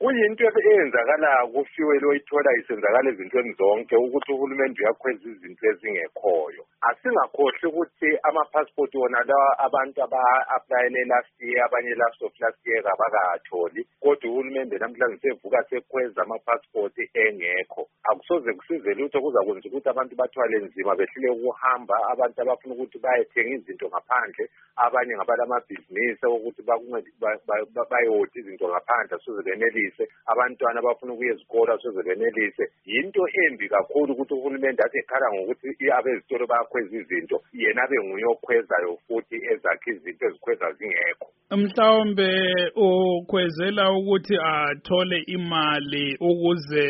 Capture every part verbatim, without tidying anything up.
kuyinto eyenzakala kufiwele oyithola isenzakala ezintweni zonke ukuthi uhulumende uyakhweza izinto ezingekhoyo. Asingakhohle ukuthi ama-passport wona lawa abantu aba-aplayele last year abanye last of last year abakatholi, kodwa uhulumende namhlanje sevuka sekhweza ama-passport engekho. Akusoze kusize lutho kuzakwenza ukuthi abantu bathwale nzima behlile ukuhamba, abantu abafuna ukuthi bayethenga izinto ngaphandle, abanye ngabalamabhizinisi ukuthi bayoti izinto ngaphandle soze benelise, abantwana abafuna ukuya ezikolo soze benelise. Yinto embi kakhulu ukuthi uhulumende athi ekhala ngokuthi abezitolo bayakhweza izinto, yena abe nguye okhwezayo futhi ezakhe izinto ezikhweza zingekho. Mhlawumbe ukhwezela ukuthi athole imali ukuze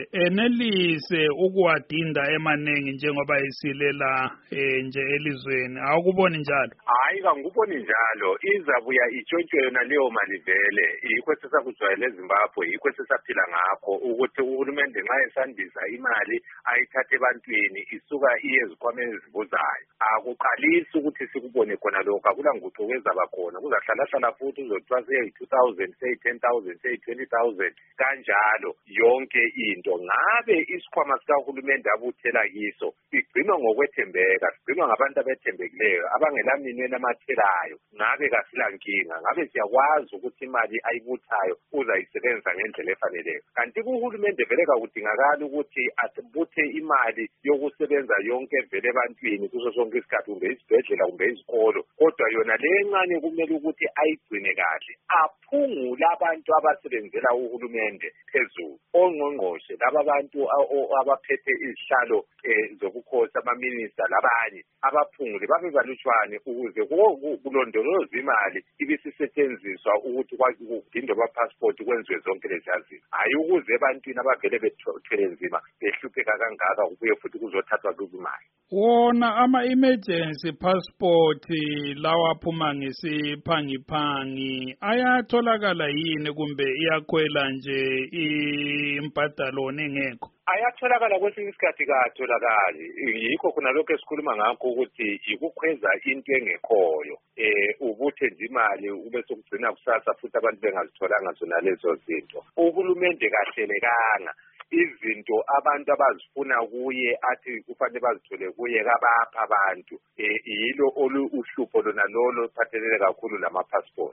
enelise ukuwadinda emaningi njengoba isilela nje elizweni. Awukuboni njalo? Hayi, kanguboni njalo. Izabuya itshotshwe yona leyo mali vele. Yikho sesakujwayele eZimbabwe, yikho sesaphila ngakho ukuthi uhulumende nxa esandisa imali ayithathe ebantwini isuka iye ezikhwameni ezivuzayo. Akuqalisi ukuthi sikubone khona lokho, akula nguquko ezaba khona. Kuzahlala hlala futhi uzothiwa seyi two thousand, seyi ten thousand, seyi twenty thousand kanjalo yonke into. Ngabe isikhwama sikahulumende abuthela kiso sigcinwa ngokwethembeka, sigcinwa ngabantu abethembekileyo abangelaminweni amathelayo. Ngabe kasilankinga, ngabe siyakwazi ukuthi imali ayibuthayo uzayisebenzisa ngendlela efaneleyo. Kanti uhulumende vele kakudingakala ukuthi asibuthe imali yokusebenza yonke vele ebantwini kuso sonke isikhathi, kumbe isibhedlela kumbe izikolo, kodwa yona le encane kumele ukuthi ayigcine kahle, aphungule abantu abasebenzela uhulumende phezulu, ongqongqoshe laba bantu abaphethe izihlalo zobukhosi, amaminista labanye abaphungule babe balutshwane ukuze kulondolozwe imali ibisisetshenziswa ukuthi kudindwe ama-passport kwenziwe zonke lezi zinto, hayi ukuze ebantwini abavele bethwele nzima behlupheka kangaka kubuye futhi kuzothathwa kubo imali. Wona ama-emergency passport lawa aphuma ngesiphangiphangi ayatholakala yini kumbe iyakhwela nje imbadalo nengekho? Ayatholakala kwesinye isikhathi katholakali. Yikho khona lokho esikhuluma ngakho ukuthi yikukhweza into engekhoyo. Eh ubuthe nje imali ube sokugcina kusasa futhi abantu bengazitholanga zona lezo zinto. Uhulumende kahlelekanga. Izinto abantu abazifuna kuye athi kufanele bazithole kuye kabapha abantu. Eh yilo olu uhlupho lona lolo phathelele kakhulu lama passport.